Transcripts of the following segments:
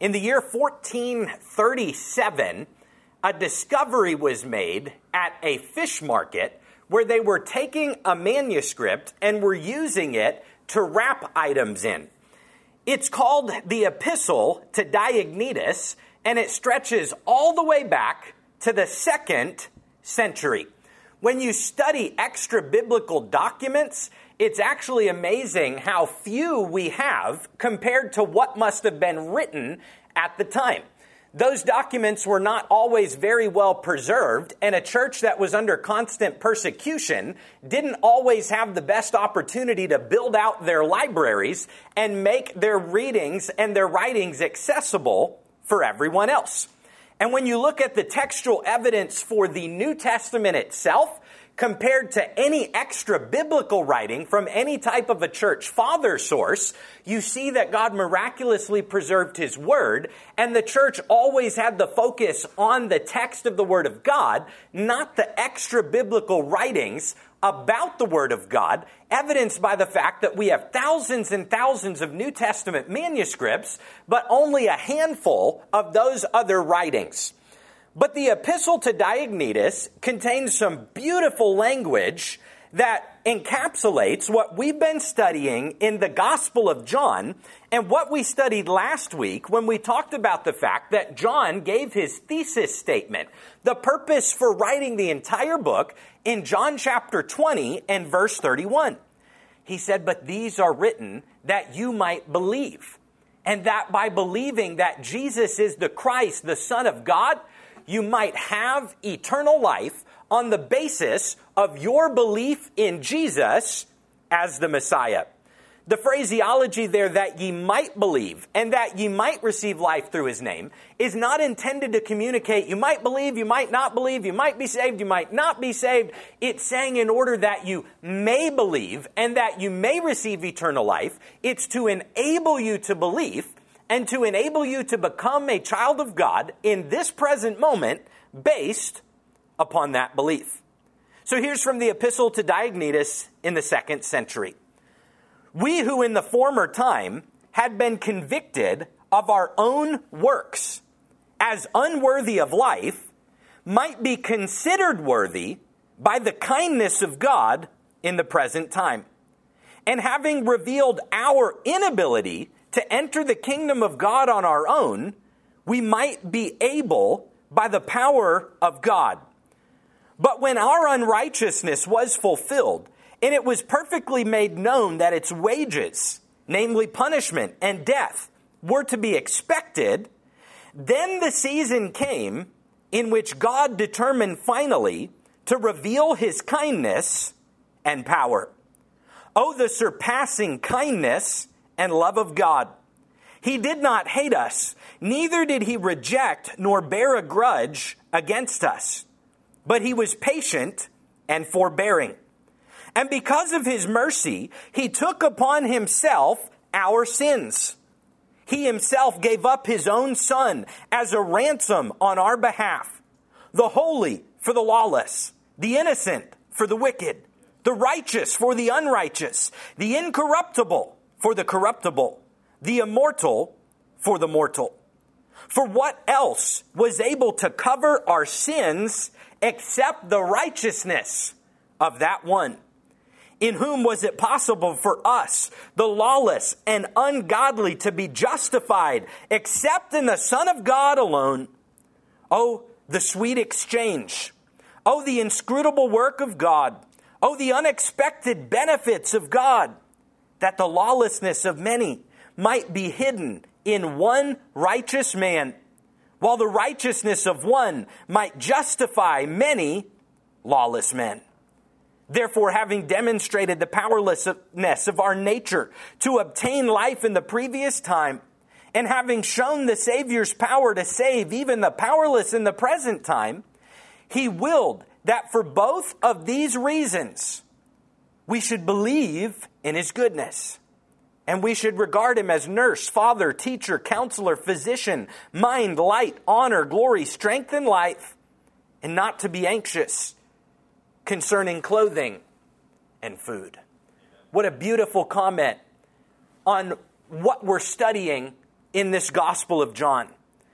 In the year 1437, a discovery was made at a fish market where they were taking a manuscript and were using it to wrap items in. It's called the Epistle to Diognetus, and it stretches all the way back to the 2nd century. When you study extra-biblical documents, it's actually amazing how few we have compared to what must have been written at the time. Those documents were not always very well preserved, and a church that was under constant persecution didn't always have the best opportunity to build out their libraries and make their readings and their writings accessible for everyone else. And when you look at the textual evidence for the New Testament itself, compared to any extra biblical writing from any type of a church father source, you see that God miraculously preserved His Word, and the church always had the focus on the text of the Word of God, not the extra biblical writings about the Word of God, evidenced by the fact that we have thousands and thousands of New Testament manuscripts, but only a handful of those other writings. But the Epistle to Diognetus contains some beautiful language that encapsulates what we've been studying in the Gospel of John and what we studied last week when we talked about the fact that John gave his thesis statement, the purpose for writing the entire book in John chapter 20 and verse 31. He said, "But these are written that you might believe, and that by believing that Jesus is the Christ, the Son of God, you might have eternal life on the basis of your belief in Jesus as the Messiah." The phraseology there, that ye might believe and that ye might receive life through His name, is not intended to communicate you might believe, you might not believe, you might be saved, you might not be saved. It's saying in order that you may believe and that you may receive eternal life, it's to enable you to believe and to enable you to become a child of God in this present moment based upon that belief. So here's from the Epistle to Diognetus in the 2nd century. "We who in the former time had been convicted of our own works as unworthy of life might be considered worthy by the kindness of God in the present time. And having revealed our inability to enter the kingdom of God on our own, we might be able by the power of God. But when our unrighteousness was fulfilled, and it was perfectly made known that its wages, namely punishment and death, were to be expected, then the season came in which God determined finally to reveal His kindness and power. Oh, the surpassing kindness and love of God. He did not hate us, neither did He reject nor bear a grudge against us. But He was patient and forbearing. And because of His mercy, He took upon Himself our sins. He Himself gave up His own Son as a ransom on our behalf, the holy for the lawless, the innocent for the wicked, the righteous for the unrighteous, the incorruptible for the corruptible, the immortal for the mortal. For what else was able to cover our sins except the righteousness of that one? In whom was it possible for us, the lawless and ungodly, to be justified except in the Son of God alone? Oh, the sweet exchange. Oh, the inscrutable work of God. Oh, the unexpected benefits of God, that the lawlessness of many might be hidden in one righteous man, while the righteousness of one might justify many lawless men. Therefore, having demonstrated the powerlessness of our nature to obtain life in the previous time, and having shown the Savior's power to save even the powerless in the present time, He willed that for both of these reasons we should believe in His goodness. And we should regard Him as nurse, father, teacher, counselor, physician, mind, light, honor, glory, strength, and life, and not to be anxious concerning clothing and food. What a beautiful comment on what we're studying in this Gospel of John.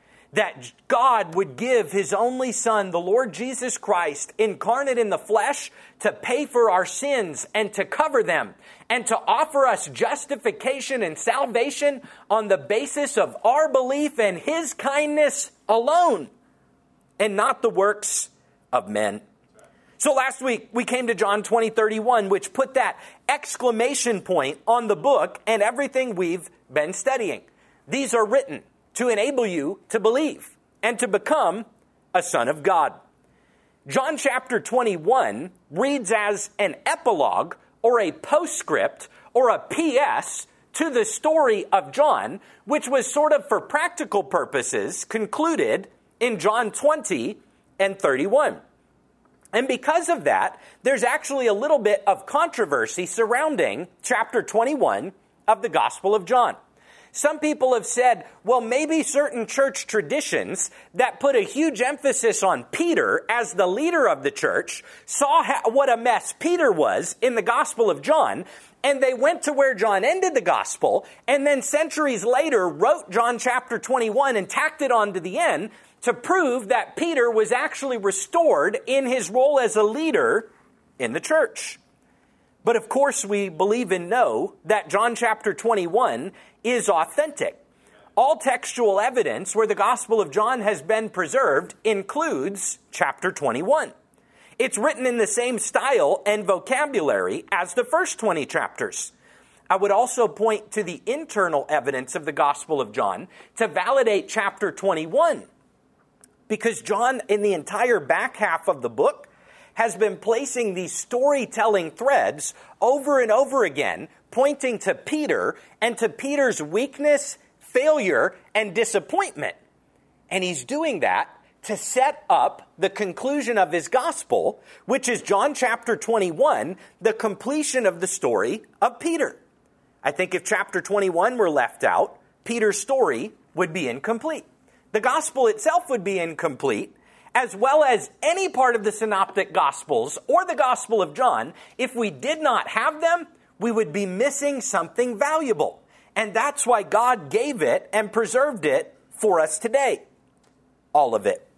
That God would give his only Son, the Lord Jesus Christ, incarnate in the flesh, to pay for our sins and to cover them, and to offer us justification and salvation on the basis of our belief in his kindness alone, and not the works of men. So last week, we came to John 20:31, which put that exclamation point on the book and everything we've been studying. These are written to enable you to believe and to become a son of God. John chapter 21 reads as an epilogue or a postscript or a PS to the story of John, which was sort of for practical purposes concluded in John 20 and 31. And because of that, there's actually a little bit of controversy surrounding chapter 21 of the Gospel of John. Some people have said, well, maybe certain church traditions that put a huge emphasis on Peter as the leader of the church saw what a mess Peter was in the Gospel of John, and they went to where John ended the Gospel, and then centuries later wrote John chapter 21 and tacked it on to the end to prove that Peter was actually restored in his role as a leader in the church. But of course, we believe and know that John chapter 21 is authentic. All textual evidence where the Gospel of John has been preserved includes chapter 21. It's written in the same style and vocabulary as the first 20 chapters. I would also point to the internal evidence of the Gospel of John to validate chapter 21. Because John, in the entire back half of the book, has been placing these storytelling threads over and over again, pointing to Peter and to Peter's weakness, failure, and disappointment. And he's doing that to set up the conclusion of his gospel, which is John chapter 21, the completion of the story of Peter. I think if chapter 21 were left out, Peter's story would be incomplete. The gospel itself would be incomplete, as well as any part of the synoptic gospels or the Gospel of John. If we did not have them, we would be missing something valuable. And that's why God gave it and preserved it for us today. All of it.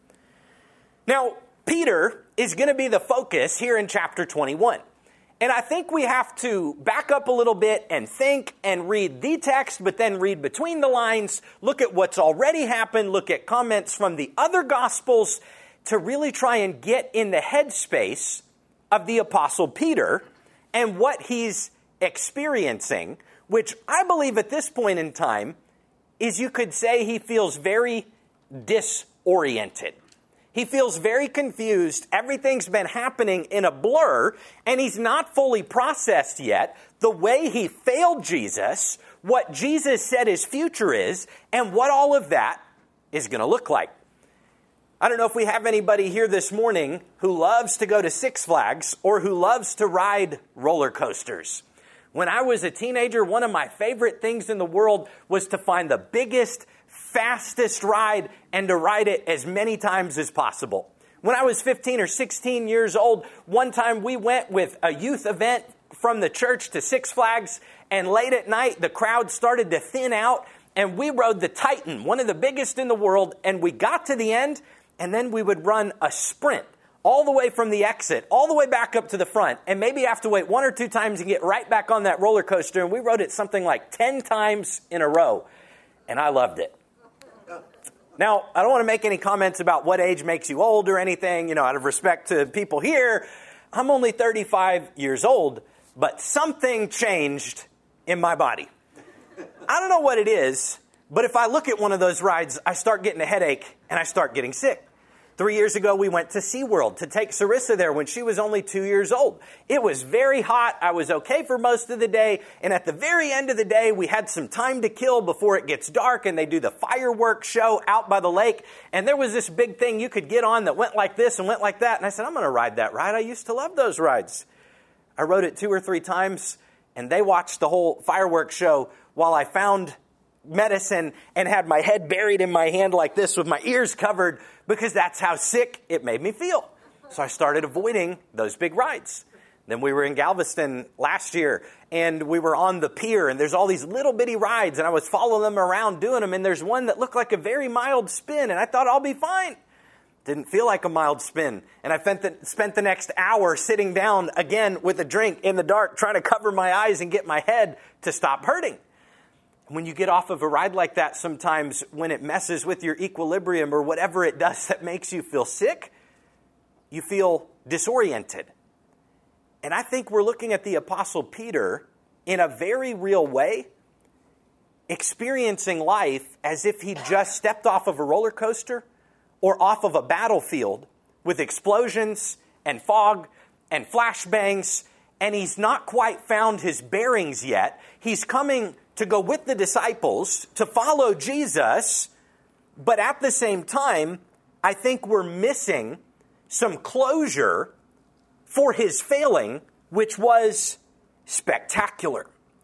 Now, Peter is going to be the focus here in chapter 21. And I think we have to back up a little bit and think and read the text, but then read between the lines, look at what's already happened, look at comments from the other Gospels to really try and get in the headspace of the Apostle Peter and what he's experiencing, which I believe at this point in time is, you could say, he feels very disoriented. He feels very confused. Everything's been happening in a blur, and he's not fully processed yet the way he failed Jesus, what Jesus said his future is, and what all of that is going to look like. I don't know if we have anybody here this morning who loves to go to Six Flags or who loves to ride roller coasters. When I was a teenager, one of my favorite things in the world was to find the biggest, fastest ride and to ride it as many times as possible. When I was 15 or 16 years old, one time we went with a youth event from the church to Six Flags, and late at night the crowd started to thin out, and we rode the Titan, one of the biggest in the world, and we got to the end, and then we would run a sprint all the way from the exit, all the way back up to the front, and maybe have to wait one or two times and get right back on that roller coaster, and we rode it something like 10 times in a row, and I loved it. Now, I don't want to make any comments about what age makes you old or anything, out of respect to people here. I'm only 35 years old, but something changed in my body. I don't know what it is, but if I look at one of those rides, I start getting a headache and I start getting sick. 3 years ago, we went to SeaWorld to take Sarissa there when she was only 2 years old. It was very hot. I was okay for most of the day. And at the very end of the day, we had some time to kill before it gets dark. And they do the fireworks show out by the lake. And there was this big thing you could get on that went like this and went like that. And I said, I'm going to ride that ride. I used to love those rides. I rode it 2 or 3 times. And they watched the whole fireworks show while I found medicine and had my head buried in my hand like this with my ears covered, because that's how sick it made me feel. So I started avoiding those big rides. Then we were in Galveston last year, and we were on the pier, and there's all these little bitty rides, and I was following them around doing them, and there's one that looked like a very mild spin, and I thought, I'll be fine. Didn't feel like a mild spin, and I spent the next hour sitting down again with a drink in the dark, trying to cover my eyes and get my head to stop hurting. When you get off of a ride like that, sometimes when it messes with your equilibrium or whatever it does that makes you feel sick, you feel disoriented. And I think we're looking at the Apostle Peter in a very real way, experiencing life as if he just stepped off of a roller coaster or off of a battlefield with explosions and fog and flashbangs, and he's not quite found his bearings yet. He's coming to go with the disciples to follow Jesus, but at the same time, I think we're missing some closure for his failing, which was spectacular.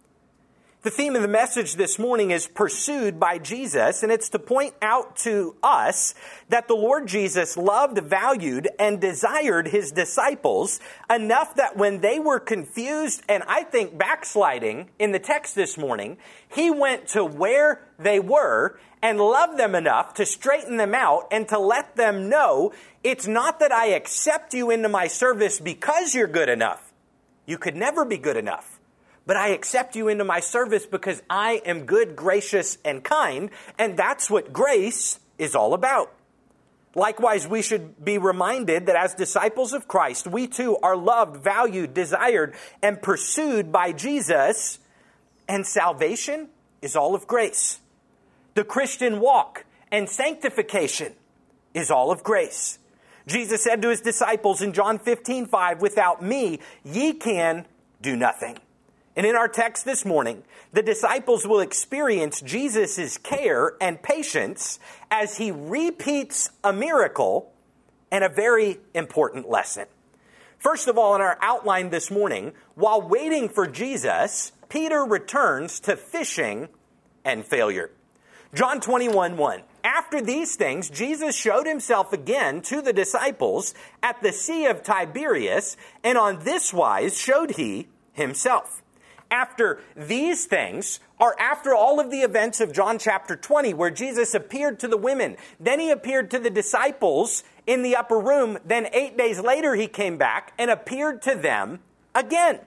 The theme of the message this morning is pursued by Jesus, and it's to point out to us that the Lord Jesus loved, valued, and desired his disciples enough that when they were confused and I think backsliding in the text this morning, he went to where they were and loved them enough to straighten them out and to let them know, it's not that I accept you into my service because you're good enough. You could never be good enough. But I accept you into my service because I am good, gracious, and kind, and that's what grace is all about. Likewise, we should be reminded that as disciples of Christ, we too are loved, valued, desired, and pursued by Jesus, and salvation is all of grace. The Christian walk and sanctification is all of grace. Jesus said to his disciples in John 15:5, without me, ye can do nothing. And in our text this morning, the disciples will experience Jesus' care and patience as he repeats a miracle and a very important lesson. First of all, in our outline this morning, while waiting for Jesus, Peter returns to fishing and failure. John 21:1. After these things, Jesus showed himself again to the disciples at the Sea of Tiberias, and on this wise showed he himself. After these things are after all of the events of John chapter 20, where Jesus appeared to the women. Then he appeared to the disciples in the upper room. Then 8 days later he came back and appeared to them again.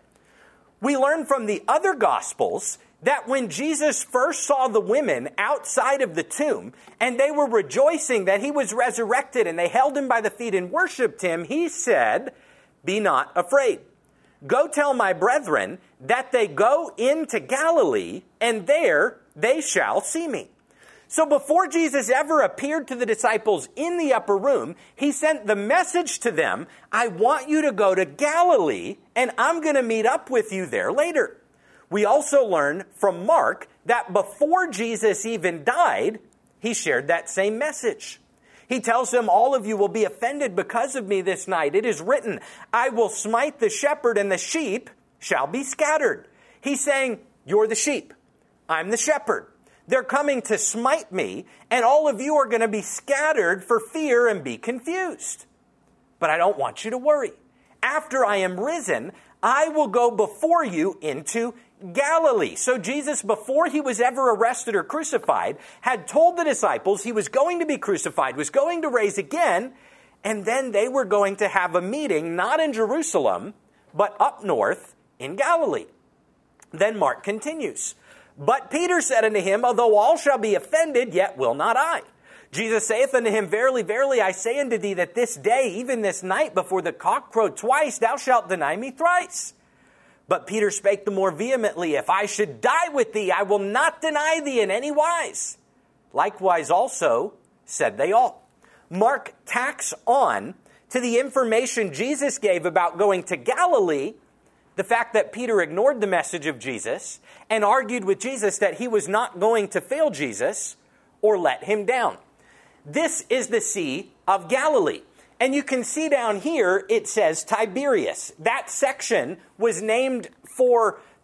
We learn from the other Gospels that when Jesus first saw the women outside of the tomb and they were rejoicing that he was resurrected and they held him by the feet and worshiped him, he said, "Be not afraid. Go tell my brethren that they go into Galilee, and there they shall see me." So before Jesus ever appeared to the disciples in the upper room, he sent the message to them, I want you to go to Galilee, and I'm going to meet up with you there later. We also learn from Mark that before Jesus even died, he shared that same message. He tells them, all of you will be offended because of me this night. It is written, I will smite the shepherd and the sheep shall be scattered. He's saying, you're the sheep. I'm the shepherd. They're coming to smite me, and all of you are going to be scattered for fear and be confused. But I don't want you to worry. After I am risen, I will go before you into Galilee. So Jesus, before he was ever arrested or crucified, had told the disciples he was going to be crucified, was going to rise again, and then they were going to have a meeting, not in Jerusalem, but up north in Galilee. Then Mark continues, but Peter said unto him, although all shall be offended, yet will not I. Jesus saith unto him, verily, verily, I say unto thee that this day, even this night, before the cock crow twice, thou shalt deny me thrice. But Peter spake the more vehemently, if I should die with thee, I will not deny thee in any wise. Likewise also said they all. Mark tacks on to the information Jesus gave about going to Galilee, the fact that Peter ignored the message of Jesus and argued with Jesus that he was not going to fail Jesus or let him down. This is the Sea of Galilee. And you can see down here, it says Tiberias. That section was named for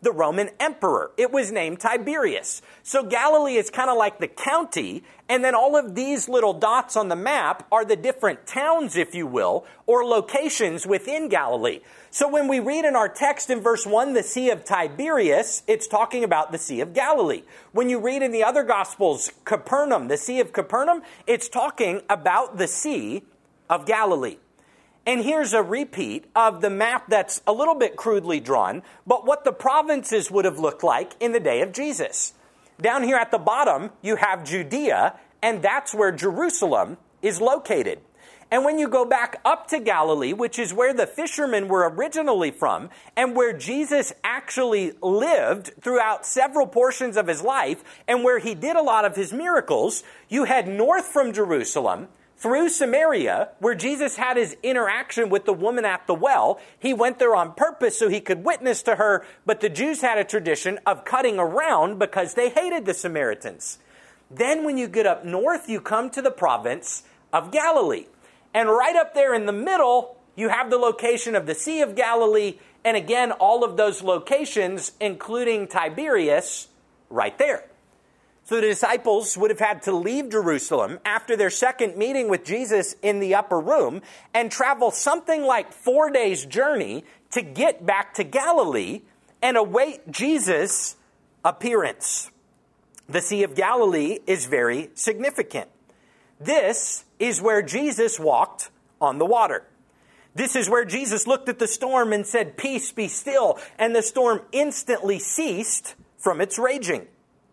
the Roman emperor. It was named Tiberius. So Galilee is kind of like the county, and then all of these little dots on the map are the different towns, if you will, or locations within Galilee. So when we read in our text in verse 1, the Sea of Tiberias, it's talking about the Sea of Galilee. When you read in the other Gospels, Capernaum, the Sea of Capernaum, it's talking about the Sea of Galilee. And here's a repeat of the map that's a little bit crudely drawn, but what the provinces would have looked like in the day of Jesus. Down here at the bottom, you have Judea, and that's where Jerusalem is located. And when you go back up to Galilee, which is where the fishermen were originally from, and where Jesus actually lived throughout several portions of his life, and where he did a lot of his miracles, you head north from Jerusalem, through Samaria, where Jesus had his interaction with the woman at the well. He went there on purpose so he could witness to her, but the Jews had a tradition of cutting around because they hated the Samaritans. Then when you get up north, you come to the province of Galilee. And right up there in the middle, you have the location of the Sea of Galilee, and again, all of those locations, including Tiberias, right there. So the disciples would have had to leave Jerusalem after their second meeting with Jesus in the upper room and travel something like 4 days' journey to get back to Galilee and await Jesus' appearance. The Sea of Galilee is very significant. This is where Jesus walked on the water. This is where Jesus looked at the storm and said, "Peace, be still," and the storm instantly ceased from its raging.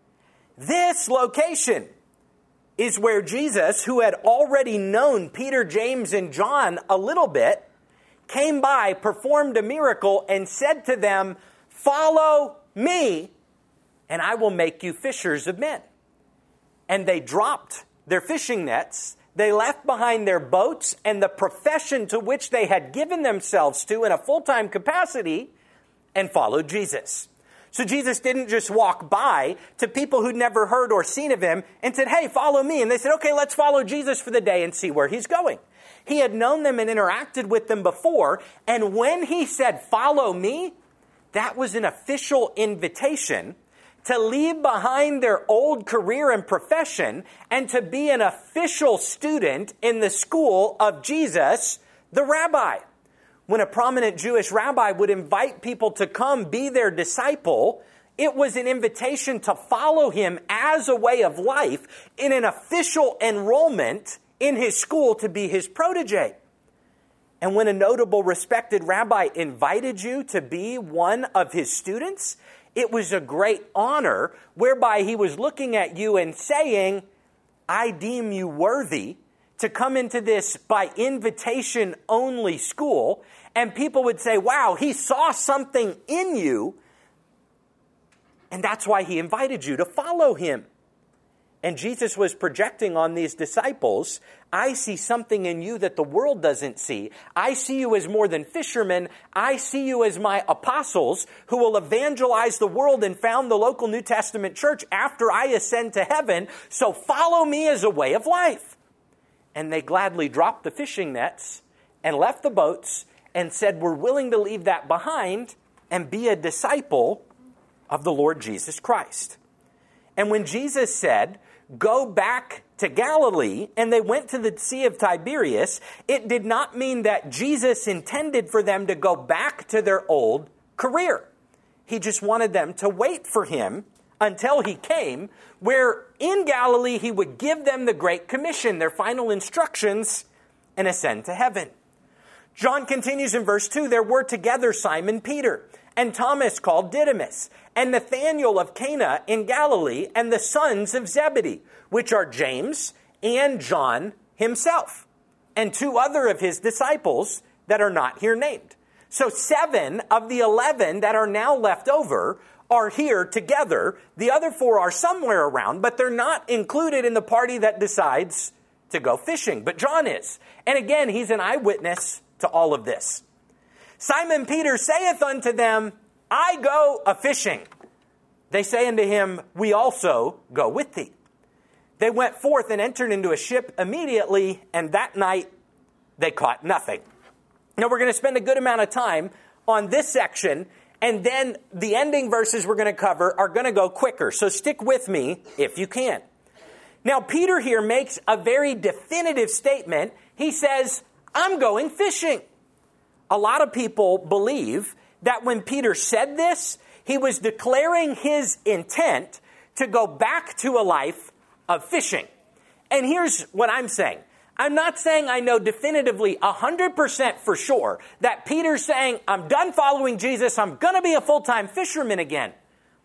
This location is where Jesus, who had already known Peter, James, and John a little bit, came by, performed a miracle, and said to them, "Follow me, and I will make you fishers of men." And they dropped their fishing nets. They left behind their boats and the profession to which they had given themselves to in a full-time capacity and followed Jesus. So Jesus didn't just walk by to people who'd never heard or seen of him and said, "Hey, follow me." And they said, "Okay, let's follow Jesus for the day and see where he's going." He had known them and interacted with them before. And when he said, "Follow me," that was an official invitation to leave behind their old career and profession and to be an official student in the school of Jesus, the rabbi. When a prominent Jewish rabbi would invite people to come be their disciple, it was an invitation to follow him as a way of life in an official enrollment in his school to be his protege. And when a notable, respected rabbi invited you to be one of his students, it was a great honor whereby he was looking at you and saying, "I deem you worthy to come into this by invitation only school." And people would say, "Wow, he saw something in you, and that's why he invited you to follow him." And Jesus was projecting on these disciples, "I see something in you that the world doesn't see. I see you as more than fishermen. I see you as my apostles who will evangelize the world and found the local New Testament church after I ascend to heaven. So follow me as a way of life." And they gladly dropped the fishing nets and left the boats and said, "We're willing to leave that behind and be a disciple of the Lord Jesus Christ." And when Jesus said, "Go back to Galilee," and they went to the Sea of Tiberias, it did not mean that Jesus intended for them to go back to their old career. He just wanted them to wait for him until he came, where in Galilee he would give them the Great Commission, their final instructions, and ascend to heaven. John continues in verse 2, "There were together Simon Peter, and Thomas called Didymus, and Nathanael of Cana in Galilee, and the sons of Zebedee, which are James and John himself, and 2 other of his disciples that are not here named." So 7 of the 11 that are now left over are here together. The other 4 are somewhere around, but they're not included in the party that decides to go fishing. But John is. And again, he's an eyewitness to all of this. "Simon Peter saith unto them, I go a-fishing. They say unto him, We also go with thee. They went forth and entered into a ship immediately, and that night they caught nothing." Now we're going to spend a good amount of time on this section, And then the ending verses we're going to cover are going to go quicker. So stick with me if you can. Now, Peter here makes a very definitive statement. He says, I'm going fishing. A lot of people believe that when Peter said this, he was declaring his intent to go back to a life of fishing. And here's what I'm saying. I'm not saying I know definitively 100% for sure that Peter's saying, I'm done following Jesus, I'm going to be a full-time fisherman again.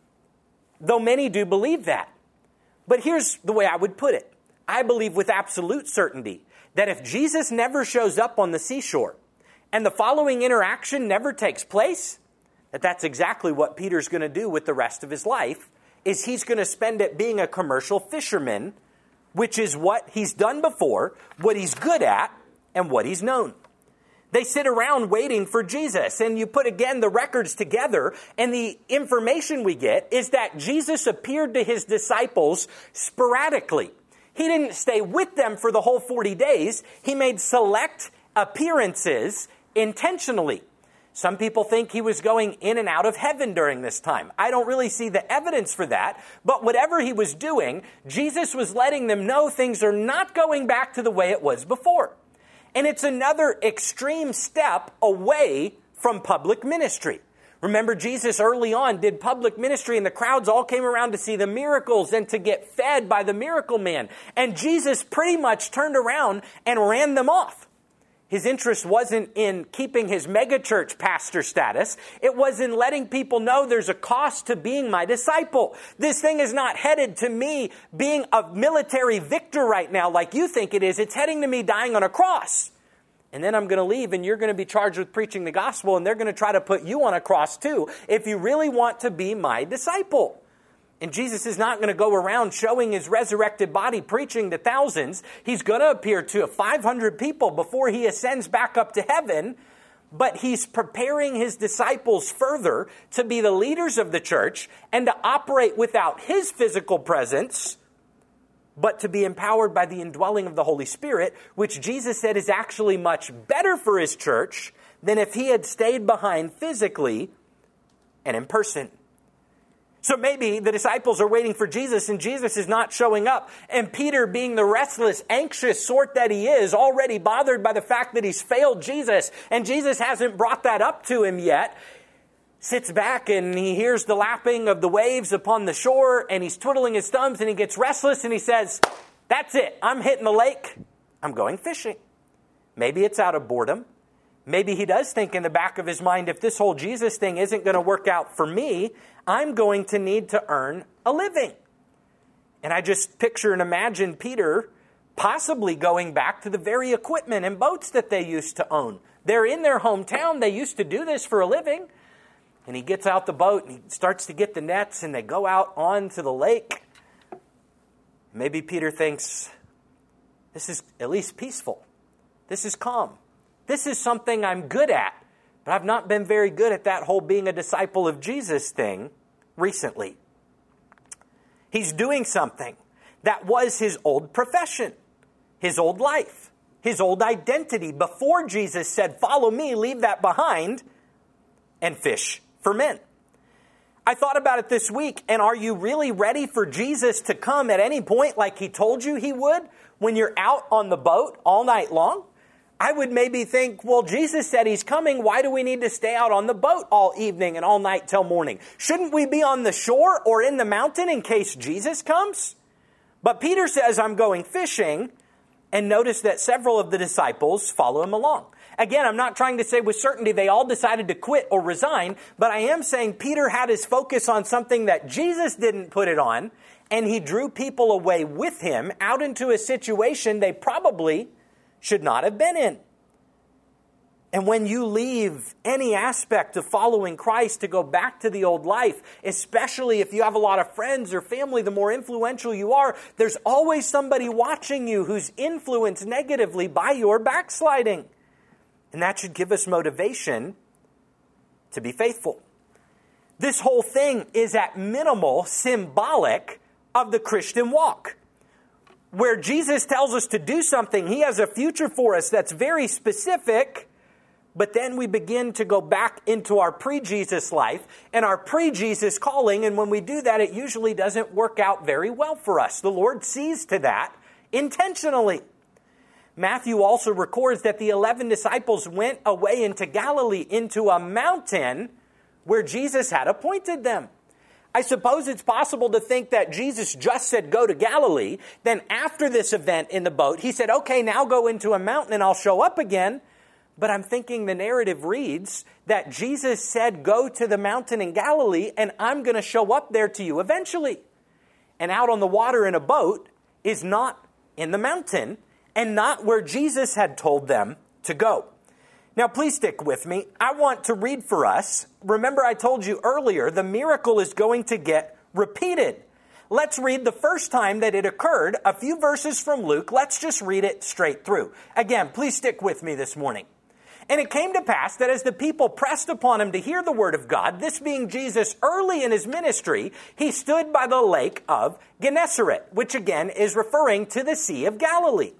Though many do believe that. But here's the way I would put it. I believe with absolute certainty that if Jesus never shows up on the seashore and the following interaction never takes place, that's exactly what Peter's going to do with the rest of his life, is he's going to spend it being a commercial fisherman, which is what he's done before, what he's good at, and what he's known. They sit around waiting for Jesus, and you put again the records together, and the information we get is that Jesus appeared to his disciples sporadically. He didn't stay with them for the whole 40 days. He made select appearances intentionally. Some people think he was going in and out of heaven during this time. I don't really see the evidence for that, but whatever he was doing, Jesus was letting them know things are not going back to the way it was before. And it's another extreme step away from public ministry. Remember, Jesus early on did public ministry and the crowds all came around to see the miracles and to get fed by the miracle man. And Jesus pretty much turned around and ran them off. His interest wasn't in keeping his megachurch pastor status. It was in letting people know there's a cost to being my disciple. This thing is not headed to me being a military victor right now like you think it is. It's heading to me dying on a cross. And then I'm going to leave and you're going to be charged with preaching the gospel and they're going to try to put you on a cross too if you really want to be my disciple. And Jesus is not going to go around showing his resurrected body preaching to thousands. He's going to appear to 500 people before he ascends back up to heaven. But he's preparing his disciples further to be the leaders of the church and to operate without his physical presence, but to be empowered by the indwelling of the Holy Spirit, which Jesus said is actually much better for his church than if he had stayed behind physically and in person. So maybe the disciples are waiting for Jesus and Jesus is not showing up. And Peter, being the restless, anxious sort that he is, already bothered by the fact that he's failed Jesus and Jesus hasn't brought that up to him yet, sits back and he hears the lapping of the waves upon the shore and he's twiddling his thumbs and he gets restless and he says, that's it, I'm hitting the lake, I'm going fishing. Maybe it's out of boredom. Maybe he does think in the back of his mind, if this whole Jesus thing isn't going to work out for me, I'm going to need to earn a living. And I just picture and imagine Peter possibly going back to the very equipment and boats that they used to own. They're in their hometown. They used to do this for a living. And he gets out the boat and he starts to get the nets and they go out onto the lake. Maybe Peter thinks, this is at least peaceful. This is calm. This is something I'm good at, but I've not been very good at that whole being a disciple of Jesus thing recently. He's doing something that was his old profession, his old life, his old identity. Before Jesus said, follow me, leave that behind, and fish for men. I thought about it this week, and are you really ready for Jesus to come at any point like he told you he would when you're out on the boat all night long? I would maybe think, well, Jesus said he's coming. Why do we need to stay out on the boat all evening and all night till morning? Shouldn't we be on the shore or in the mountain in case Jesus comes? But Peter says, I'm going fishing. And notice that several of the disciples follow him along. Again, I'm not trying to say with certainty they all decided to quit or resign, but I am saying Peter had his focus on something that Jesus didn't put it on, and he drew people away with him out into a situation they probably should not have been in. And when you leave any aspect of following Christ to go back to the old life, especially if you have a lot of friends or family, the more influential you are, there's always somebody watching you who's influenced negatively by your backsliding. And that should give us motivation to be faithful. This whole thing is at minimal symbolic of the Christian walk. Where Jesus tells us to do something, he has a future for us that's very specific, but then we begin to go back into our pre-Jesus life and our pre-Jesus calling, and when we do that, it usually doesn't work out very well for us. The Lord sees to that intentionally. Matthew also records that the 11 disciples went away into Galilee, into a mountain where Jesus had appointed them. I suppose it's possible to think that Jesus just said, go to Galilee. Then after this event in the boat, he said, okay, now go into a mountain and I'll show up again. But I'm thinking the narrative reads that Jesus said, go to the mountain in Galilee and I'm going to show up there to you eventually. And out on the water in a boat is not in the mountain and not where Jesus had told them to go. Now, please stick with me. I want to read for us. Remember, I told you earlier, the miracle is going to get repeated. Let's read the first time that it occurred, a few verses from Luke. Let's just read it straight through. Again, please stick with me this morning. And it came to pass that as the people pressed upon him to hear the word of God, this being Jesus early in his ministry, he stood by the lake of Gennesaret, which again is referring to the Sea of Galilee,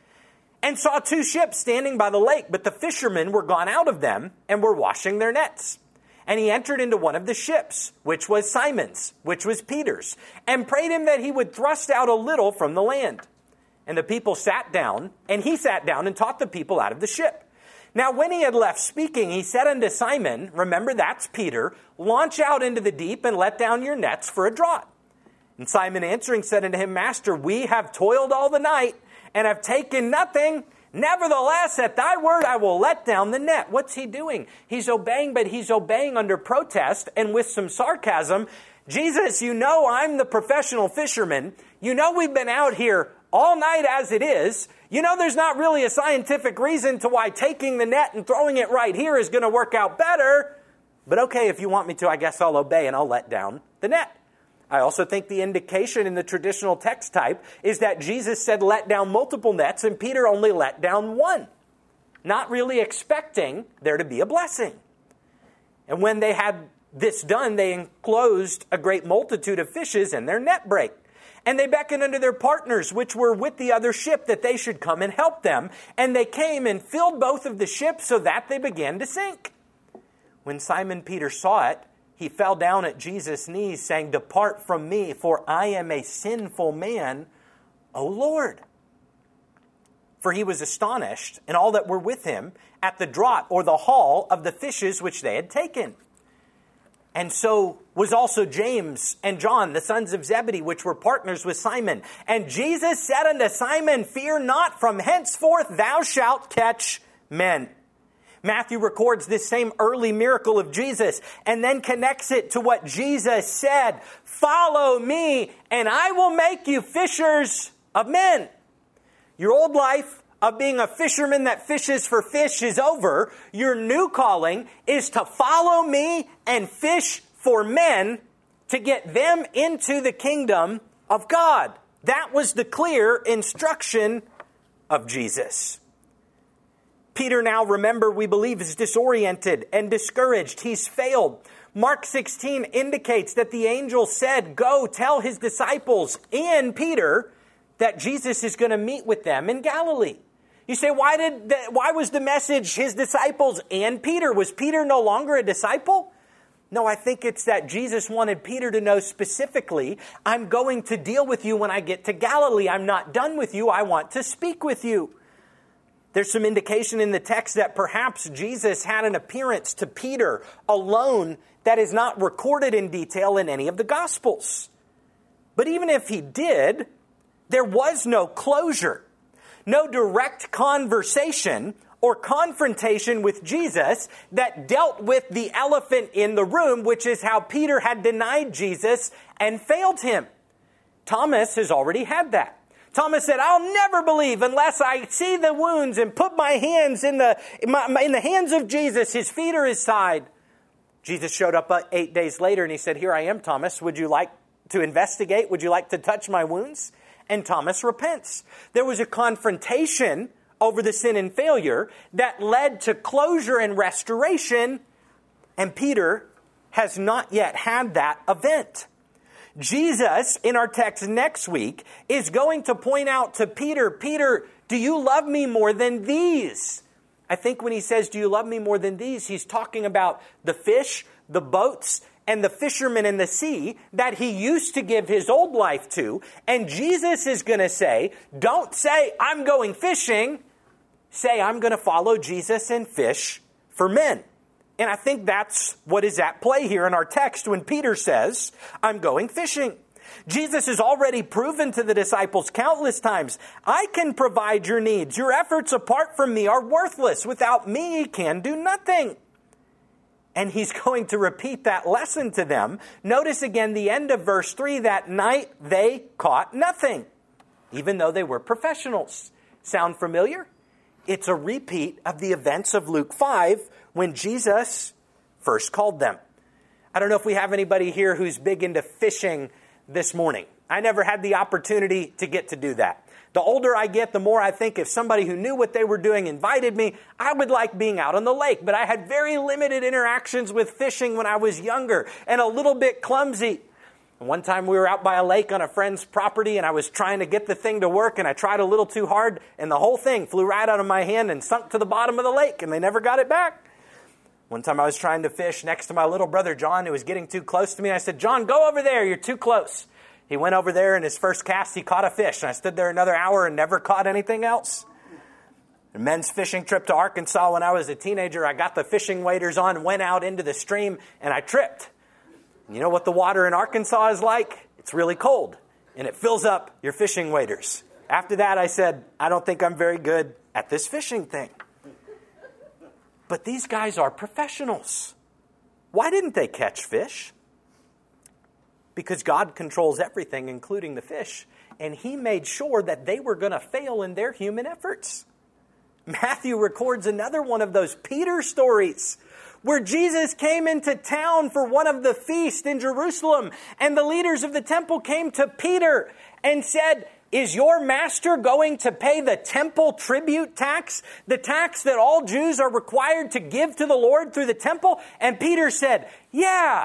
and saw two ships standing by the lake, but the fishermen were gone out of them and were washing their nets. And he entered into one of the ships, which was Simon's, which was Peter's, and prayed him that he would thrust out a little from the land. And the people sat down, and he sat down and taught the people out of the ship. Now, when he had left speaking, he said unto Simon, remember that's Peter, launch out into the deep and let down your nets for a draught. And Simon answering said unto him, Master, we have toiled all the night and have taken nothing. Nevertheless, at thy word, I will let down the net. What's he doing? He's obeying, but he's obeying under protest and with some sarcasm. Jesus, you know I'm the professional fisherman. You know we've been out here all night as it is. You know there's not really a scientific reason to why taking the net and throwing it right here is going to work out better. But okay, if you want me to, I guess I'll obey and I'll let down the net. I also think the indication in the traditional text type is that Jesus said let down multiple nets and Peter only let down one, not really expecting there to be a blessing. And when they had this done, they enclosed a great multitude of fishes and their net brake. And they beckoned unto their partners, which were with the other ship, that they should come and help them. And they came and filled both of the ships so that they began to sink. When Simon Peter saw it, he fell down at Jesus' knees, saying, Depart from me, for I am a sinful man, O Lord. For he was astonished, and all that were with him, at the draught or the haul of the fishes which they had taken. And so was also James and John, the sons of Zebedee, which were partners with Simon. And Jesus said unto Simon, Fear not, from henceforth thou shalt catch men. Matthew records this same early miracle of Jesus and then connects it to what Jesus said, Follow me, and I will make you fishers of men. Your old life of being a fisherman that fishes for fish is over. Your new calling is to follow me and fish for men to get them into the kingdom of God. That was the clear instruction of Jesus. Peter now, remember, we believe is disoriented and discouraged. He's failed. Mark 16 indicates that the angel said, Go tell his disciples and Peter that Jesus is going to meet with them in Galilee. You say, why was the message his disciples and Peter? Was Peter no longer a disciple? No, I think it's that Jesus wanted Peter to know specifically, I'm going to deal with you when I get to Galilee. I'm not done with you. I want to speak with you. There's some indication in the text that perhaps Jesus had an appearance to Peter alone that is not recorded in detail in any of the Gospels. But even if he did, there was no closure. No direct conversation or confrontation with Jesus that dealt with the elephant in the room, which is how Peter had denied Jesus and failed him. Thomas has already had that. Thomas said, I'll never believe unless I see the wounds and put my hands in the hands of Jesus, his feet or his side. Jesus showed up 8 days later and he said, Here I am, Thomas. Would you like to investigate? Would you like to touch my wounds? And Thomas repents. There was a confrontation over the sin and failure that led to closure and restoration, and Peter has not yet had that event. Jesus, in our text next week, is going to point out to Peter, Peter, do you love me more than these? I think when he says, do you love me more than these, he's talking about the fish, the boats, and the fishermen in the sea that he used to give his old life to. And Jesus is going to say, don't say, I'm going fishing. Say, I'm going to follow Jesus and fish for men. And I think that's what is at play here in our text when Peter says, I'm going fishing. Jesus has already proven to the disciples countless times, I can provide your needs. Your efforts apart from me are worthless. Without me, you can do nothing. And he's going to repeat that lesson to them. Notice again the end of verse 3, that night they caught nothing, even though they were professionals. Sound familiar? It's a repeat of the events of Luke 5 when Jesus first called them. I don't know if we have anybody here who's big into fishing this morning. I never had the opportunity to get to do that. The older I get, the more I think if somebody who knew what they were doing invited me, I would like being out on the lake. But I had very limited interactions with fishing when I was younger and a little bit clumsy. And one time we were out by a lake on a friend's property and I was trying to get the thing to work and I tried a little too hard and the whole thing flew right out of my hand and sunk to the bottom of the lake and they never got it back. One time I was trying to fish next to my little brother John who was getting too close to me. I said, John, go over there. You're too close. He went over there and his first cast, he caught a fish. And I stood there another hour and never caught anything else. A men's fishing trip to Arkansas when I was a teenager, I got the fishing waders on, went out into the stream, and I tripped. And you know what the water in Arkansas is like? It's really cold, and it fills up your fishing waders. After that, I said, I don't think I'm very good at this fishing thing. But these guys are professionals. Why didn't they catch fish? Because God controls everything, including the fish. And he made sure that they were going to fail in their human efforts. Matthew records another one of those Peter stories where Jesus came into town for one of the feasts in Jerusalem. And the leaders of the temple came to Peter and said, is your master going to pay the temple tribute tax? The tax that all Jews are required to give to the Lord through the temple? And Peter said, yeah.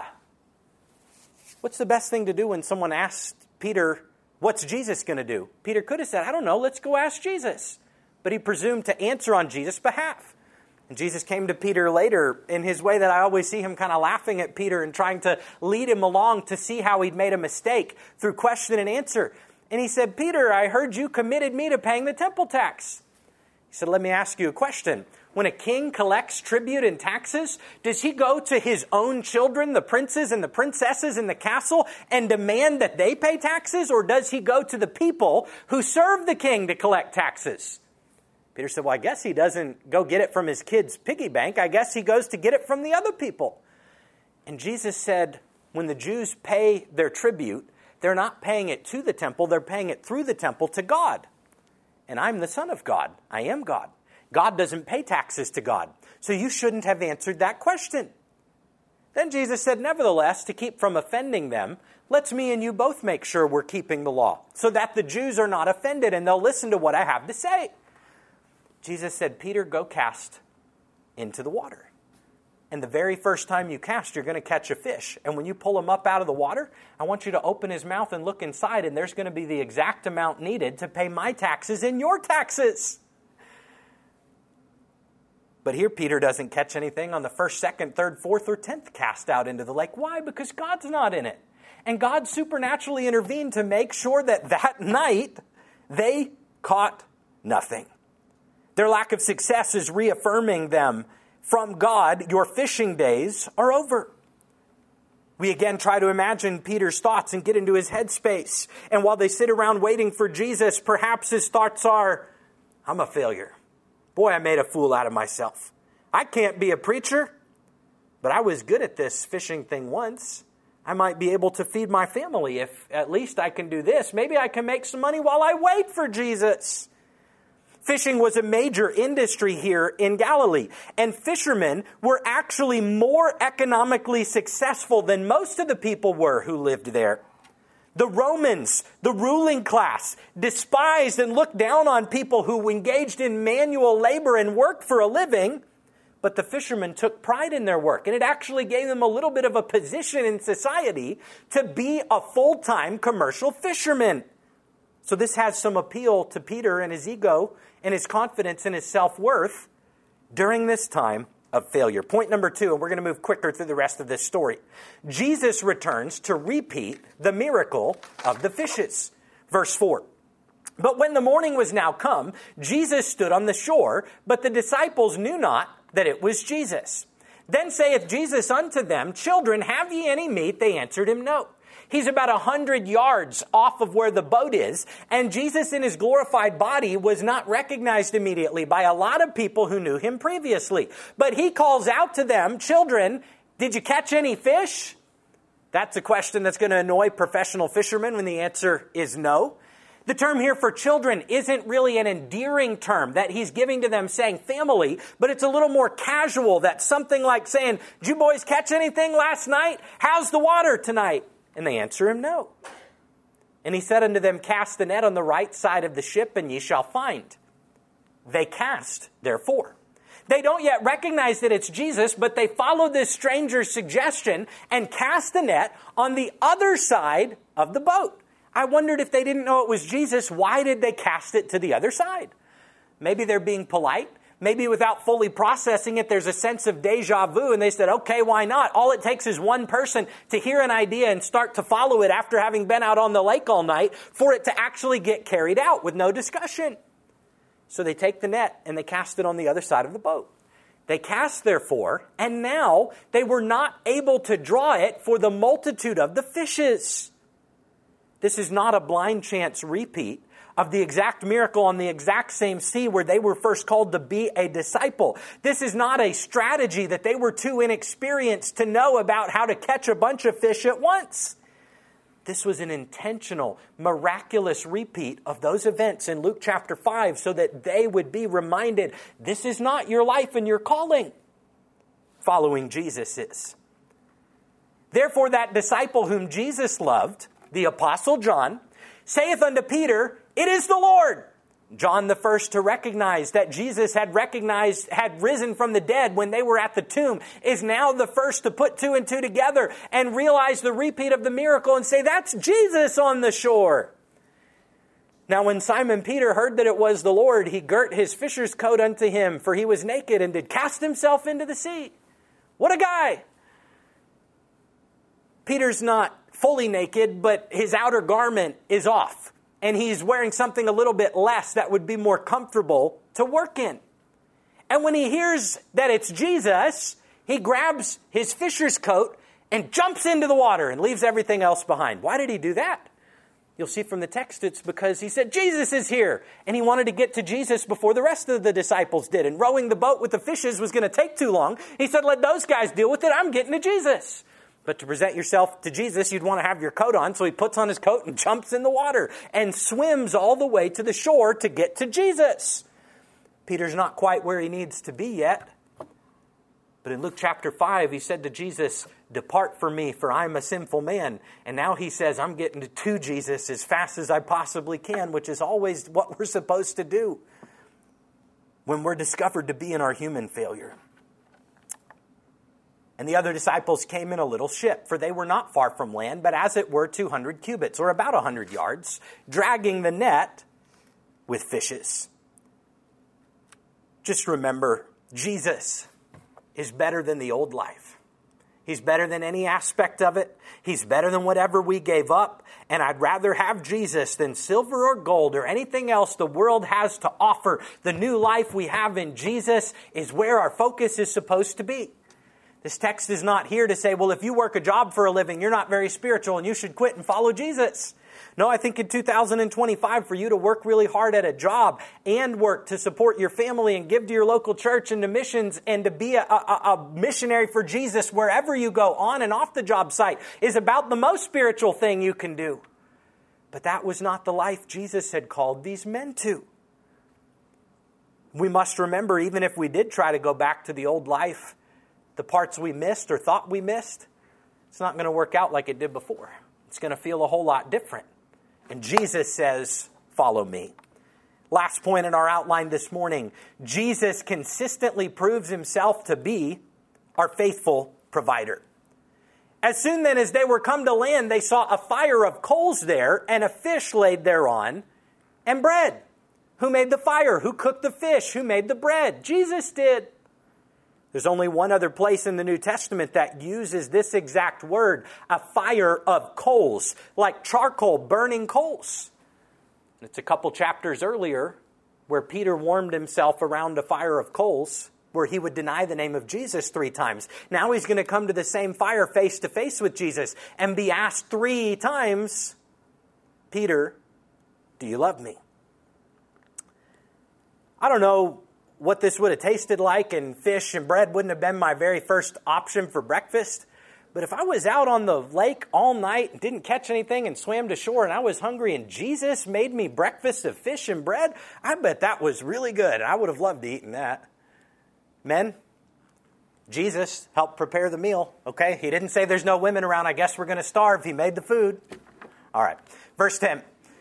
What's the best thing to do when someone asks Peter, what's Jesus going to do? Peter could have said, I don't know, let's go ask Jesus. But he presumed to answer on Jesus' behalf. And Jesus came to Peter later in his way that I always see him kind of laughing at Peter and trying to lead him along to see how he'd made a mistake through question and answer. And he said, Peter, I heard you committed me to paying the temple tax. He said, let me ask you a question. When a king collects tribute and taxes, does he go to his own children, the princes and the princesses in the castle, and demand that they pay taxes? Or does he go to the people who serve the king to collect taxes? Peter said, well, I guess he doesn't go get it from his kid's piggy bank. I guess he goes to get it from the other people. And Jesus said, when the Jews pay their tribute, they're not paying it to the temple, they're paying it through the temple to God. And I'm the Son of God. I am God. God doesn't pay taxes to God. So you shouldn't have answered that question. Then Jesus said, nevertheless, to keep from offending them, let's me and you both make sure we're keeping the law, so that the Jews are not offended and they'll listen to what I have to say. Jesus said, Peter, go cast into the water. And the very first time you cast, you're going to catch a fish. And when you pull him up out of the water, I want you to open his mouth and look inside, and there's going to be the exact amount needed to pay my taxes and your taxes. But here Peter doesn't catch anything on the first, second, third, fourth, or 10th cast out into the lake. Why? Because God's not in it. And God supernaturally intervened to make sure that that night they caught nothing. Their lack of success is reaffirming them from God, your fishing days are over. We again try to imagine Peter's thoughts and get into his headspace. And while they sit around waiting for Jesus, perhaps his thoughts are, I'm a failure. Boy, I made a fool out of myself. I can't be a preacher, but I was good at this fishing thing once. I might be able to feed my family if at least I can do this. Maybe I can make some money while I wait for Jesus. Fishing was a major industry here in Galilee, and fishermen were actually more economically successful than most of the people were who lived there. The Romans, the ruling class, despised and looked down on people who engaged in manual labor and worked for a living, but the fishermen took pride in their work, and it actually gave them a little bit of a position in society to be a full-time commercial fisherman. So this has some appeal to Peter and his ego and his confidence and his self-worth. during this time of failure. Point number 2, and we're going to move quicker through the rest of this story. Jesus returns to repeat the miracle of the fishes. Verse 4. But when the morning was now come, Jesus stood on the shore, but the disciples knew not that it was Jesus. Then saith Jesus unto them, Children, have ye any meat? They answered him, No. He's about 100 yards off of where the boat is, and Jesus in his glorified body was not recognized immediately by a lot of people who knew him previously. But he calls out to them, Children, did you catch any fish? That's a question that's going to annoy professional fishermen when the answer is no. The term here for children isn't really an endearing term that he's giving to them saying family, but it's a little more casual. That's something like saying, did you boys catch anything last night? How's the water tonight? And they answer him, no. And he said unto them, Cast the net on the right side of the ship, and ye shall find. They cast, therefore. They don't yet recognize that it's Jesus, but they follow this stranger's suggestion and cast the net on the other side of the boat. I wondered if they didn't know it was Jesus, why did they cast it to the other side? Maybe they're being polite. Maybe without fully processing it, there's a sense of deja vu, and they said, okay, why not? All it takes is one person to hear an idea and start to follow it after having been out on the lake all night for it to actually get carried out with no discussion. So they take the net and they cast it on the other side of the boat. They cast, therefore, and now they were not able to draw it for the multitude of the fishes. This is not a blind chance repeat of the exact miracle on the exact same sea where they were first called to be a disciple. This is not a strategy that they were too inexperienced to know about how to catch a bunch of fish at once. This was an intentional, miraculous repeat of those events in Luke chapter 5 so that they would be reminded, this is not your life and your calling. Following Jesus is. Therefore, that disciple whom Jesus loved, the Apostle John, saith unto Peter, It is the Lord. John the first to recognize that Jesus had risen from the dead when they were at the tomb, is now the first to put 2 and 2 together and realize the repeat of the miracle and say, that's Jesus on the shore. Now when Simon Peter heard that it was the Lord, he girt his fisher's coat unto him, for he was naked, and did cast himself into the sea. What a guy! Peter's not fully naked, but his outer garment is off. And he's wearing something a little bit less that would be more comfortable to work in. And when he hears that it's Jesus, he grabs his fisher's coat and jumps into the water and leaves everything else behind. Why did he do that? You'll see from the text it's because he said, Jesus is here. And he wanted to get to Jesus before the rest of the disciples did. And rowing the boat with the fishes was going to take too long. He said, let those guys deal with it. I'm getting to Jesus. But to present yourself to Jesus, you'd want to have your coat on. So he puts on his coat and jumps in the water and swims all the way to the shore to get to Jesus. Peter's not quite where he needs to be yet. But in Luke chapter 5, he said to Jesus, depart from me, for I'm a sinful man. And now he says, I'm getting to Jesus as fast as I possibly can, which is always what we're supposed to do when we're discovered to be in our human failure. And the other disciples came in a little ship, for they were not far from land, but as it were 200 cubits, or about 100 yards, dragging the net with fishes. Just remember, Jesus is better than the old life. He's better than any aspect of it. He's better than whatever we gave up. And I'd rather have Jesus than silver or gold or anything else the world has to offer. The new life we have in Jesus is where our focus is supposed to be. This text is not here to say, well, if you work a job for a living, you're not very spiritual and you should quit and follow Jesus. No, I think in 2025, for you to work really hard at a job and work to support your family and give to your local church and to missions and to be a missionary for Jesus wherever you go on and off the job site is about the most spiritual thing you can do. But that was not the life Jesus had called these men to. We must remember, even if we did try to go back to the old life, the parts we missed or thought we missed, it's not going to work out like it did before. It's going to feel a whole lot different. And Jesus says, follow me. Last point in our outline this morning, Jesus consistently proves himself to be our faithful provider. As soon then as they were come to land, they saw a fire of coals there and a fish laid thereon and bread. Who made the fire? Who cooked the fish? Who made the bread? Jesus did. There's only one other place in the New Testament that uses this exact word, a fire of coals, like charcoal burning coals. It's a couple chapters earlier where Peter warmed himself around a fire of coals where he would deny the name of Jesus 3 times. Now he's going to come to the same fire face to face with Jesus and be asked 3 times, Peter, do you love me? I don't know what this would have tasted like, and fish and bread wouldn't have been my very first option for breakfast. But if I was out on the lake all night and didn't catch anything and swam to shore and I was hungry and Jesus made me breakfast of fish and bread, I bet that was really good. I would have loved eating that. Men, Jesus helped prepare the meal, okay? He didn't say there's no women around. I guess we're going to starve. He made the food. All right. Verse 10.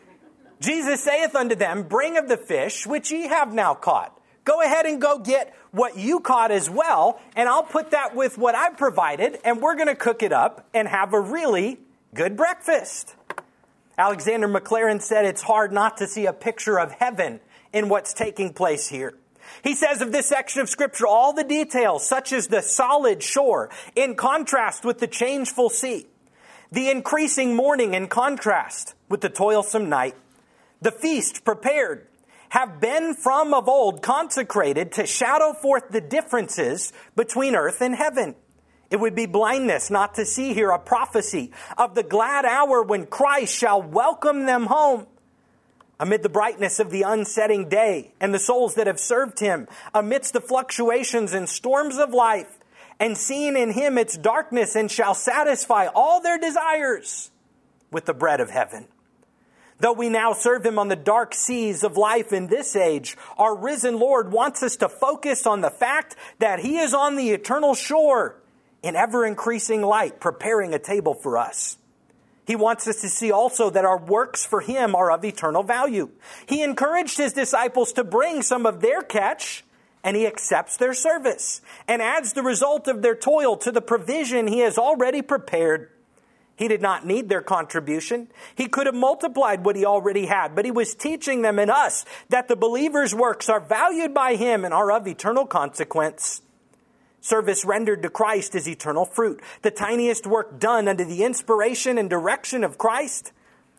Jesus saith unto them, bring of the fish which ye have now caught. Go ahead and go get what you caught as well, and I'll put that with what I've provided, and we're going to cook it up and have a really good breakfast. Alexander McLaren said it's hard not to see a picture of heaven in what's taking place here. He says of this section of Scripture, all the details, such as the solid shore in contrast with the changeful sea, the increasing morning in contrast with the toilsome night, the feast prepared, have been from of old consecrated to shadow forth the differences between earth and heaven. It would be blindness not to see here a prophecy of the glad hour when Christ shall welcome them home. Amid the brightness of the unsetting day and the souls that have served him, amidst the fluctuations and storms of life, and seeing in him its darkness, and shall satisfy all their desires with the bread of heaven. Though we now serve him on the dark seas of life in this age, our risen Lord wants us to focus on the fact that he is on the eternal shore in ever-increasing light, preparing a table for us. He wants us to see also that our works for him are of eternal value. He encouraged his disciples to bring some of their catch, and he accepts their service and adds the result of their toil to the provision he has already prepared. He did not need their contribution. He could have multiplied what he already had, but he was teaching them and us that the believer's works are valued by him and are of eternal consequence. Service rendered to Christ is eternal fruit. The tiniest work done under the inspiration and direction of Christ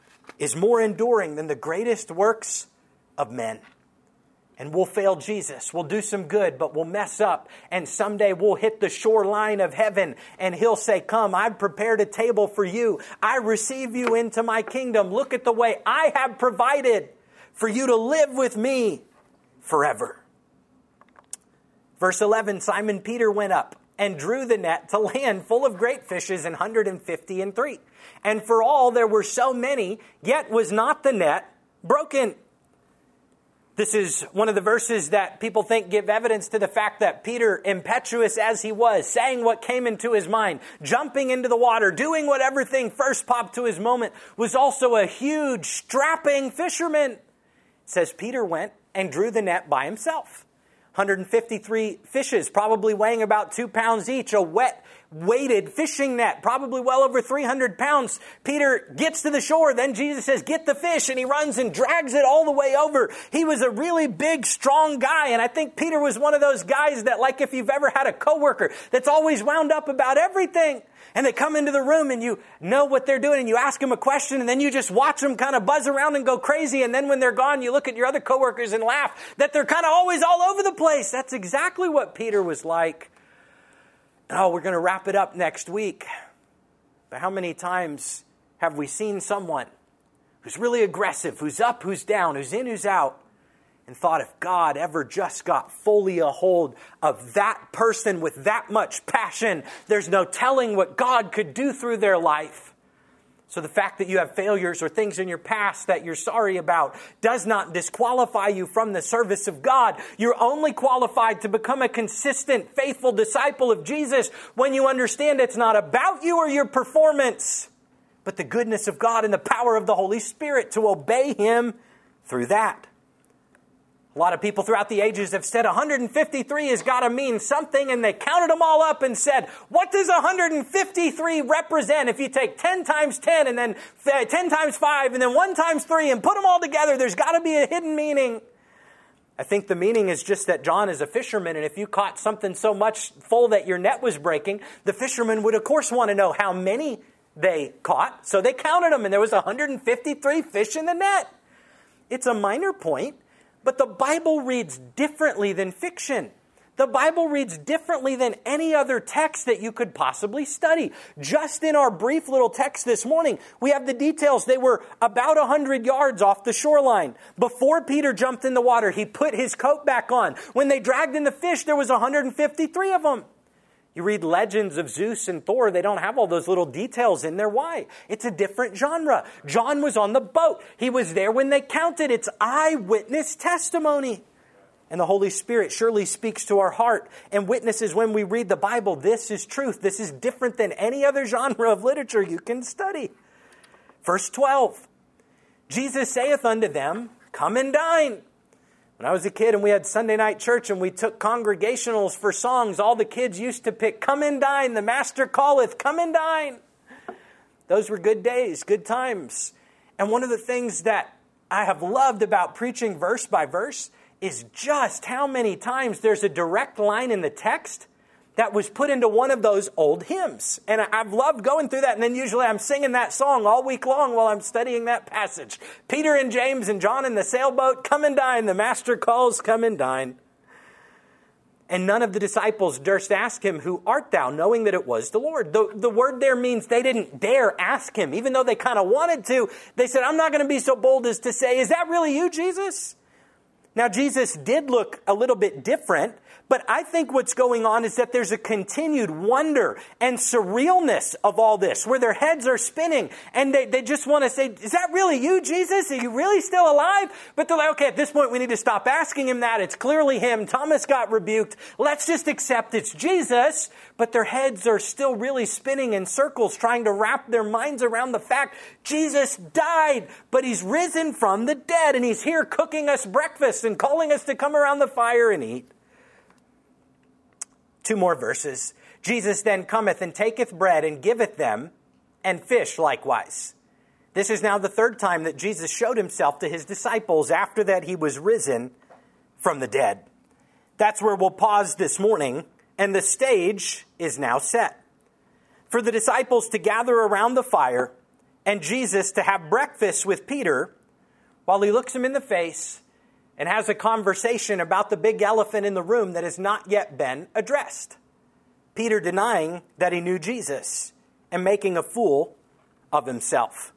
is more enduring than the greatest works of men. And we'll fail Jesus. We'll do some good, but we'll mess up. And someday we'll hit the shoreline of heaven and he'll say, come, I've prepared a table for you. I receive you into my kingdom. Look at the way I have provided for you to live with me forever. Verse 11, Simon Peter went up and drew the net to land full of great fishes, 153. And for all there were so many, yet was not the net broken. This is one of the verses that people think give evidence to the fact that Peter, impetuous as he was, saying what came into his mind, jumping into the water, doing whatever thing first popped to his moment, was also a huge, strapping fisherman. It says Peter went and drew the net by himself. 153 fishes, probably weighing about 2 pounds each, a weighted fishing net, probably well over 300 pounds. Peter gets to the shore, then Jesus says, get the fish, and he runs and drags it all the way over. He was a really big, strong guy, and I think Peter was one of those guys that, like if you've ever had a coworker that's always wound up about everything, and they come into the room and you know what they're doing and you ask them a question and then you just watch them kind of buzz around and go crazy, and then when they're gone you look at your other coworkers and laugh that they're kind of always all over the place. That's exactly what Peter was like. Oh, we're going to wrap it up next week. But how many times have we seen someone who's really aggressive, who's up, who's down, who's in, who's out, and thought if God ever just got fully a hold of that person with that much passion, there's no telling what God could do through their life. So the fact that you have failures or things in your past that you're sorry about does not disqualify you from the service of God. You're only qualified to become a consistent, faithful disciple of Jesus when you understand it's not about you or your performance, but the goodness of God and the power of the Holy Spirit to obey him through that. A lot of people throughout the ages have said 153 has got to mean something, and they counted them all up and said, what does 153 represent? If you take 10 times 10 and then 10 times 5 and then 1 times 3 and put them all together, there's got to be a hidden meaning. I think the meaning is just that John is a fisherman, and if you caught something so much full that your net was breaking, the fishermen would, of course, want to know how many they caught. So they counted them, and there was 153 fish in the net. It's a minor point, but the Bible reads differently than fiction. The Bible reads differently than any other text that you could possibly study. Just in our brief little text this morning, we have the details. They were about 100 yards off the shoreline. Before Peter jumped in the water, he put his coat back on. When they dragged in the fish, there was 153 of them. You read legends of Zeus and Thor, they don't have all those little details in there. Why? It's a different genre. John was on the boat. He was there when they counted. It's eyewitness testimony. And the Holy Spirit surely speaks to our heart and witnesses when we read the Bible. This is truth. This is different than any other genre of literature you can study. Verse 12. Jesus saith unto them, come and dine. When I was a kid and we had Sunday night church and we took congregationals for songs, all the kids used to pick, come and dine, the master calleth, come and dine. Those were good days, good times. And one of the things that I have loved about preaching verse by verse is just how many times there's a direct line in the text that was put into one of those old hymns. And I've loved going through that. And then usually I'm singing that song all week long while I'm studying that passage. Peter and James and John in the sailboat, come and dine. The master calls, come and dine. And none of the disciples durst ask him, who art thou? Knowing that it was the Lord. The word there means they didn't dare ask him. Even though they kind of wanted to, they said, I'm not going to be so bold as to say, is that really you, Jesus? Now, Jesus did look a little bit different, but I think what's going on is that there's a continued wonder and surrealness of all this, where their heads are spinning, and they just want to say, is that really you, Jesus? Are you really still alive? But they're like, okay, at this point, we need to stop asking him that. It's clearly him. Thomas got rebuked. Let's just accept it's Jesus. But their heads are still really spinning in circles, trying to wrap their minds around the fact Jesus died, but he's risen from the dead, and he's here cooking us breakfast and calling us to come around the fire and eat. 2 more verses. Jesus then cometh and taketh bread and giveth them, and fish likewise. This is now the 3rd time that Jesus showed himself to his disciples after that he was risen from the dead. That's where we'll pause this morning, and the stage is now set. For the disciples to gather around the fire and Jesus to have breakfast with Peter while he looks him in the face and has a conversation about the big elephant in the room that has not yet been addressed. Peter denying that he knew Jesus and making a fool of himself.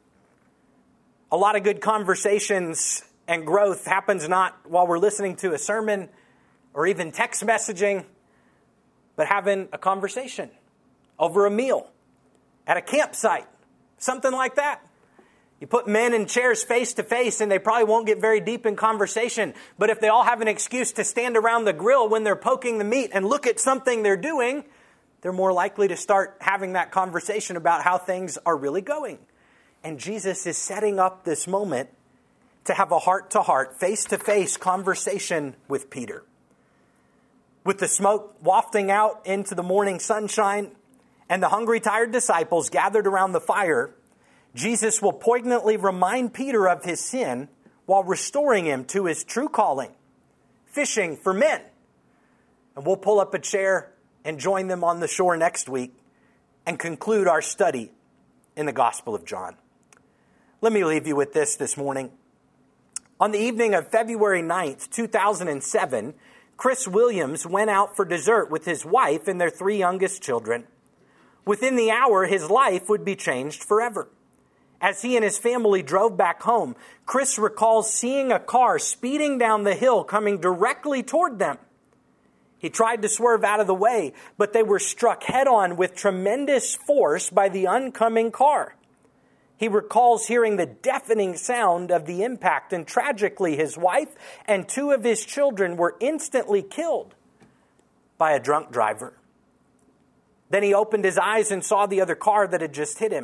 A lot of good conversations and growth happens not while we're listening to a sermon or even text messaging, but having a conversation over a meal at a campsite, something like that. You put men in chairs face to face and they probably won't get very deep in conversation. But if they all have an excuse to stand around the grill when they're poking the meat and look at something they're doing, they're more likely to start having that conversation about how things are really going. And Jesus is setting up this moment to have a heart-to-heart, face-to-face conversation with Peter. With the smoke wafting out into the morning sunshine and the hungry, tired disciples gathered around the fire, Jesus will poignantly remind Peter of his sin while restoring him to his true calling, fishing for men. And we'll pull up a chair and join them on the shore next week and conclude our study in the Gospel of John. Let me leave you with this morning. On the evening of February 9th, 2007, Chris Williams went out for dessert with his wife and their 3 youngest children. Within the hour, his life would be changed forever. As he and his family drove back home, Chris recalls seeing a car speeding down the hill coming directly toward them. He tried to swerve out of the way, but they were struck head-on with tremendous force by the oncoming car. He recalls hearing the deafening sound of the impact, and tragically, his wife and 2 of his children were instantly killed by a drunk driver. Then he opened his eyes and saw the other car that had just hit him.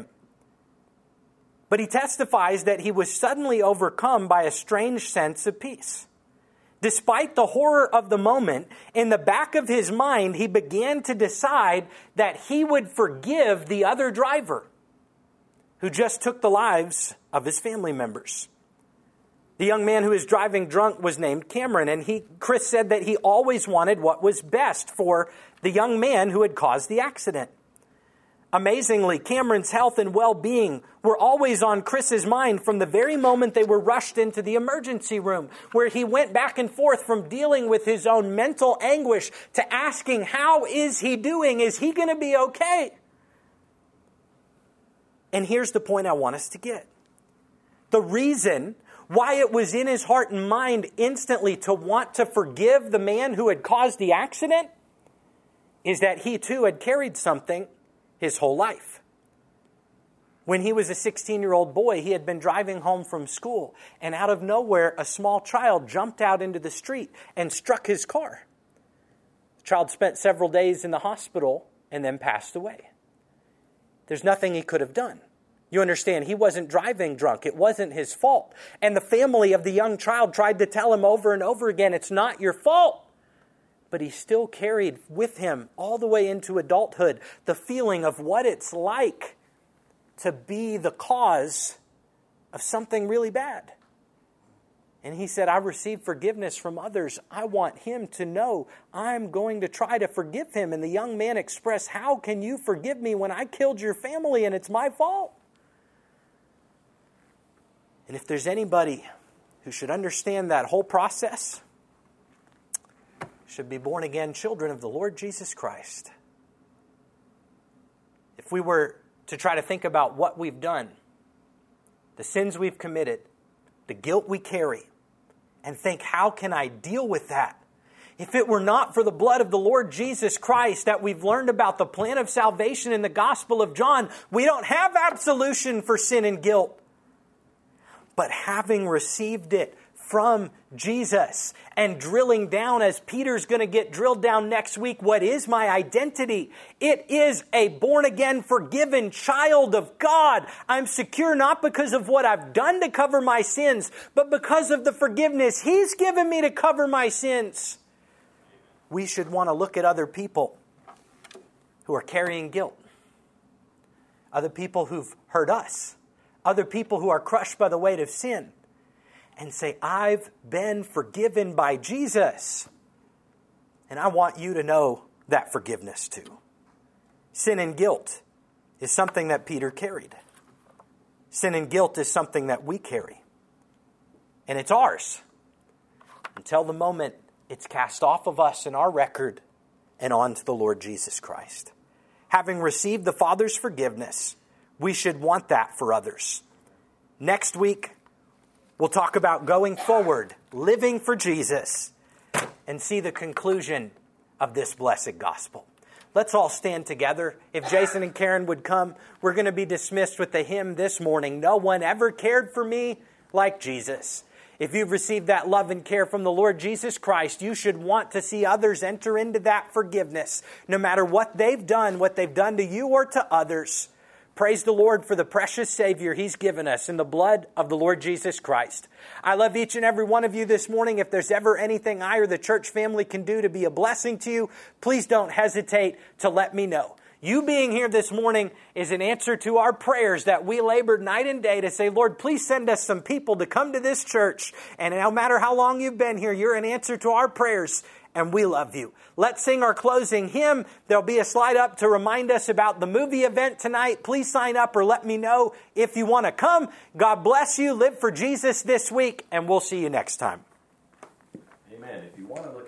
But he testifies that he was suddenly overcome by a strange sense of peace. Despite the horror of the moment, in the back of his mind, he began to decide that he would forgive the other driver who just took the lives of his family members. The young man who was driving drunk was named Cameron, and Chris said that he always wanted what was best for the young man who had caused the accident. Amazingly, Cameron's health and well-being were always on Chris's mind from the very moment they were rushed into the emergency room, where he went back and forth from dealing with his own mental anguish to asking, how is he doing? Is he going to be okay? And here's the point I want us to get. The reason why it was in his heart and mind instantly to want to forgive the man who had caused the accident is that he too had carried something his whole life. When he was a 16-year-old boy, he had been driving home from school, and out of nowhere, a small child jumped out into the street and struck his car. The child spent several days in the hospital and then passed away. There's nothing he could have done. You understand, he wasn't driving drunk. It wasn't his fault. And the family of the young child tried to tell him over and over again, it's not your fault. But he still carried with him all the way into adulthood the feeling of what it's like to be the cause of something really bad. And he said, I received forgiveness from others. I want him to know I'm going to try to forgive him. And the young man expressed, how can you forgive me when I killed your family and it's my fault? And if there's anybody who should understand that whole process, should be born-again children of the Lord Jesus Christ. If we were to try to think about what we've done, the sins we've committed, the guilt we carry, and think, how can I deal with that? If it were not for the blood of the Lord Jesus Christ that we've learned about the plan of salvation in the Gospel of John, we don't have absolution for sin and guilt. But having received it from Jesus and drilling down, as Peter's going to get drilled down next week, what is my identity? It is a born-again, forgiven child of God. I'm secure not because of what I've done to cover my sins, but because of the forgiveness He's given me to cover my sins. We should want to look at other people who are carrying guilt, other people who've hurt us, other people who are crushed by the weight of sin, and say, I've been forgiven by Jesus. And I want you to know that forgiveness too. Sin and guilt is something that Peter carried. Sin and guilt is something that we carry. And it's ours until the moment it's cast off of us in our record and on to the Lord Jesus Christ. Having received the Father's forgiveness, we should want that for others. Next week, we'll talk about going forward, living for Jesus, and see the conclusion of this blessed gospel. Let's all stand together. If Jason and Karen would come, we're going to be dismissed with the hymn this morning, No One Ever Cared for Me Like Jesus. If you've received that love and care from the Lord Jesus Christ, you should want to see others enter into that forgiveness, no matter what they've done to you or to others. Praise the Lord for the precious Savior He's given us in the blood of the Lord Jesus Christ. I love each and every one of you this morning. If there's ever anything I or the church family can do to be a blessing to you, please don't hesitate to let me know. You being here this morning is an answer to our prayers that we labored night and day to say, Lord, please send us some people to come to this church. And no matter how long you've been here, you're an answer to our prayers. And we love you. Let's sing our closing hymn. There'll be a slide up to remind us about the movie event tonight. Please sign up or let me know if you want to come. God bless you. Live for Jesus this week, and we'll see you next time. Amen. If you want to look